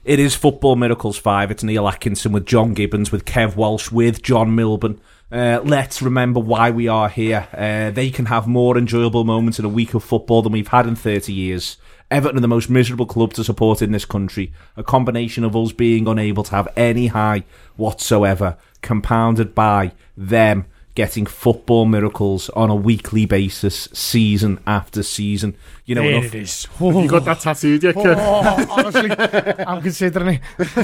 It is Football Miracles 5. It's Neil Atkinson with John Gibbons, with Kev Walsh, with John Milburn. Let's remember why we are here. They can have more enjoyable moments in a week of football than we've had in 30 years. Everton are the most miserable club to support in this country. A combination of us being unable to have any high whatsoever, compounded by them getting Football Miracles on a weekly basis, season after season. You know, it is. You got that tattooed yet, Kev? Honestly, I'm considering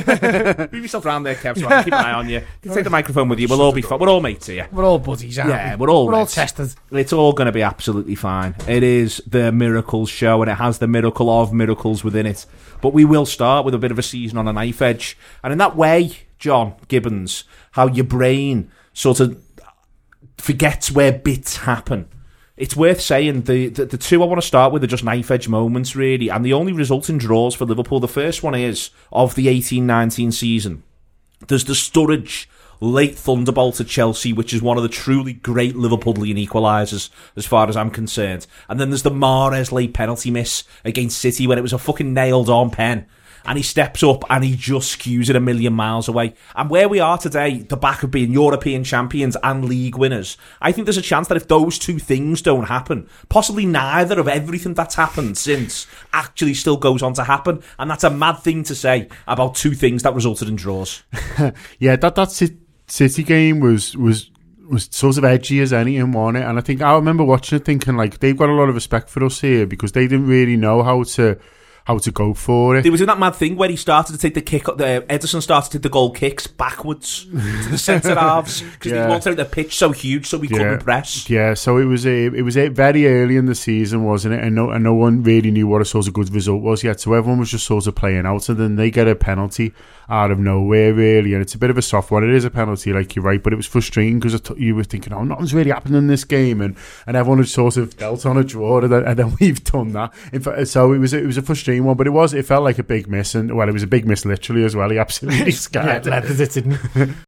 it. Move yourself around there, Kev, so I can keep an eye on you. You take the microphone with you. We'll all be fine. We're all mates here. We're all buddies, aren't we? Yeah, we're all tested. It's all going to be absolutely fine. It is the Miracles show, and it has the miracle of miracles within it. But we will start with a bit of a season on a knife edge. And in that way, John Gibbons, how your brain sort of forgets where bits happen. It's worth saying the two I want to start with are just knife edge moments, really, and the only resulting draws for Liverpool. The first one is of the 18-19 season. There's the Sturridge late thunderbolt at Chelsea, which is one of the truly great Liverpudlian equalisers as far as I'm concerned. And then there's the Mahrez late penalty miss against City when it was a fucking nailed on pen. And he steps up and he just skews it a million miles away. And where we are today, the back of being European champions and league winners, I think there's a chance that if those two things don't happen, possibly neither of everything that's happened since actually still goes on to happen. And that's a mad thing to say about two things that resulted in draws. Yeah, that City game was sort of edgy as anything, wasn't it? And I think I remember watching it thinking, like, they've got a lot of respect for us here because they didn't really know how to go for it. They was in that mad thing where he started to take the kick. Ederson started to take the goal kicks backwards to the centre halves because he wanted the pitch so huge so we couldn't press. Yeah, so it was very early in the season, wasn't it? And no one really knew what a sort of good result was yet. So everyone was just sort of playing out, and then they get a penalty out of nowhere, really, and it's a bit of a soft one. It is a penalty, like you're right, but it was frustrating because you were thinking, oh, nothing's really happened in this game, and everyone had sort of dealt on a draw, and then we've done that. In fact, so it was a frustrating one, but it felt like a big miss, and well, it was a big miss literally as well. He absolutely scattered it, didn't